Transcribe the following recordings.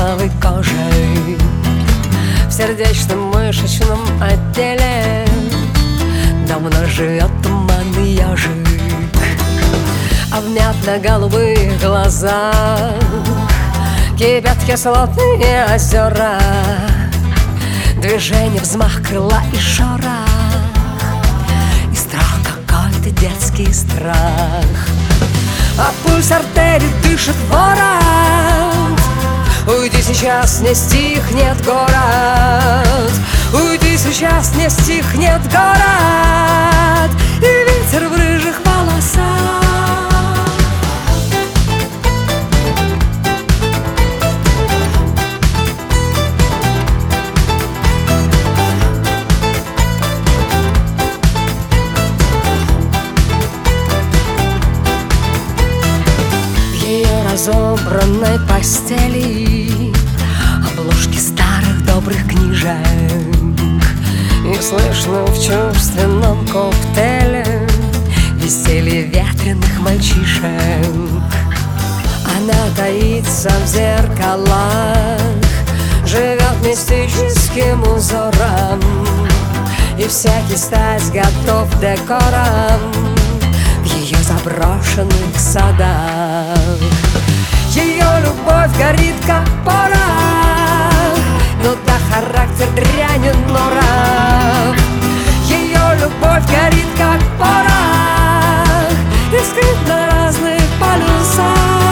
розовой кожей. В сердечном мышечном отделе давно живет туманный ежик, а в мятно-голубых глазах кипят кислотные озера. Движение, взмах крыла и шорох, и страх, какой-то детский страх. А пульс артерий дышит ворот. Уйди сейчас, не стихнет город. Уйди сейчас, не стихнет город. И ветер в рыжих волосах. Разобранной постели обложки старых добрых книжек. Их слышно в чувственном коктейле веселье ветреных мальчишек. Она таится в зеркалах, живет мистическим узором, и всякий стать готов декором в ее заброшенных садах. Ее любовь горит, как порох, но да, характер дрянь, но раб. Ее любовь горит, как порох, и скрыт на разных полюсах.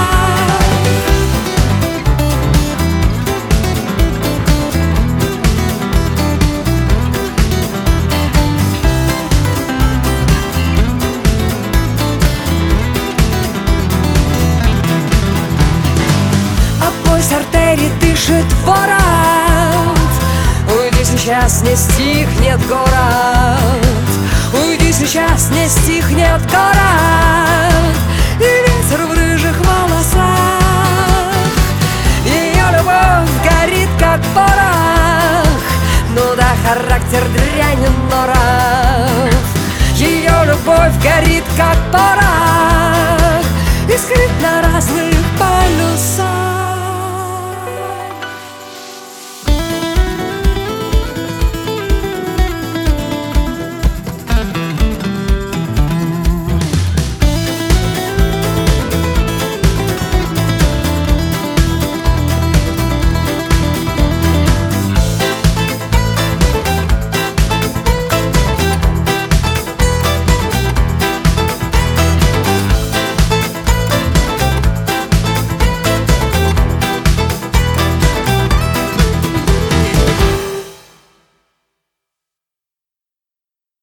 Артерий дышит ворот. Уйди сейчас, не стихнет город. Уйди сейчас, не стихнет город. И ветер в рыжих волосах. Ее любовь горит, как порох, ну да, характер дрянь, но раб. Ее любовь горит, как порох, и скрыт на разных полюсах.